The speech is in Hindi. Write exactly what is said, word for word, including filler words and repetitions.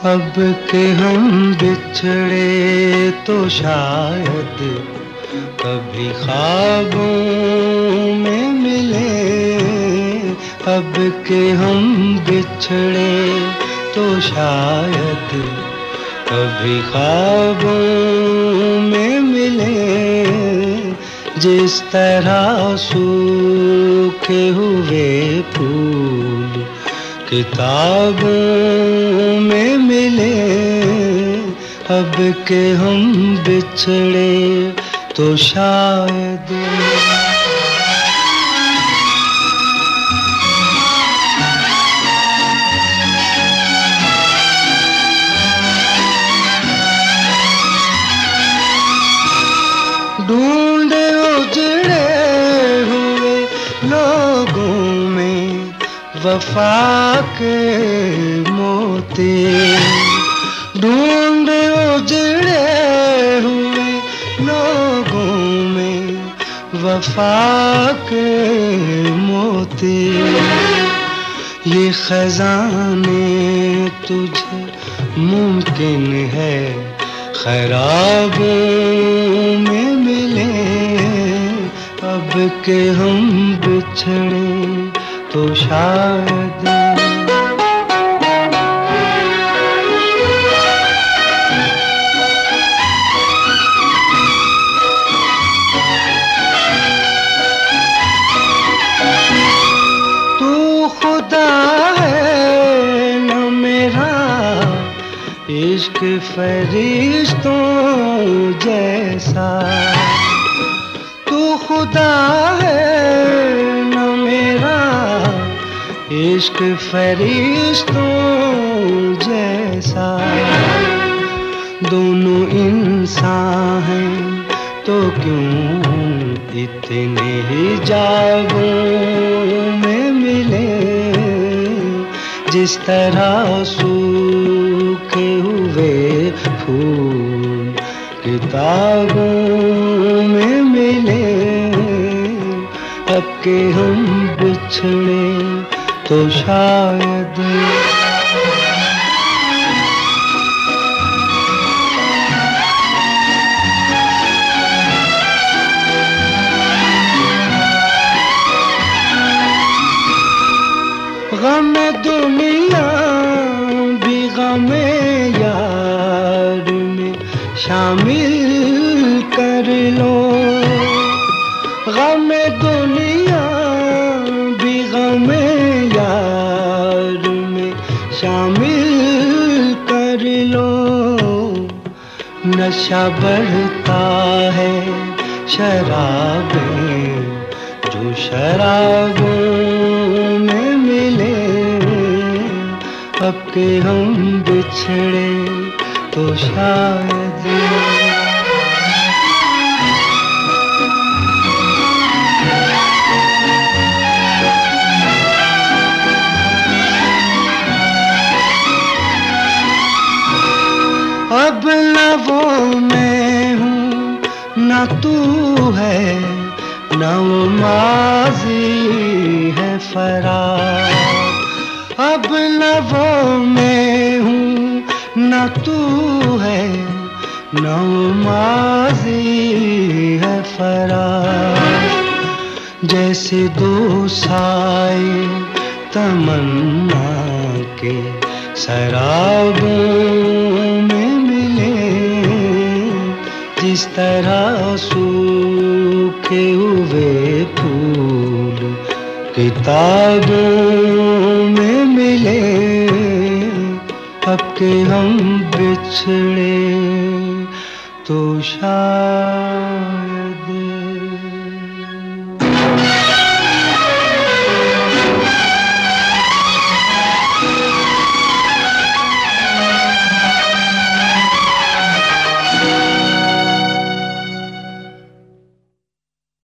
अब के हम बिछड़े तो शायद कभी ख्वाबों में मिले। अब के हम बिछड़े तो शायद कभी ख्वाबों में मिले। जिस तरह सूखे हुए फूल किताबों में मिले। अब के हम बिछड़े तो शायद ढूंढे उजड़े हुए लोगों में वफा के मोती। ढूंढे उजड़े हुए लोगों में वफा के मोती। ये खजाने तुझे मुमकिन है खराबों में मिले। अब के हम बिछड़े तो शायद तू खुदा है न मेरा इश्क फरिश्तों जैसा। तू खुदा है न मेरा इश्क फरिश्तों जैसा। दोनों इंसान हैं तो क्यों इतने ही जागों में मिले। जिस तरह सूखे हुए फूल किताबों में मिले। अब के हम बिछड़े तो शायद गम दुनिया भी गम यार में शामिल कर लो। गम दुनिया भी गम यार में शामिल कर लो। नशा बढ़ता है शराबें जो शराबों में मिले। अब के हम बिछड़े तो शायद अब न वो मैं हूँ न तू है न वो माज़ी है फरार। अब न वो मैं हूँ न तू है न वो माज़ी है फरार। जैसे दो साए तमन्ना के शराबों में मिले। जिस तरह सूखे हुए फूल किताबों में मिले। अब के हम बिछड़े तो शायद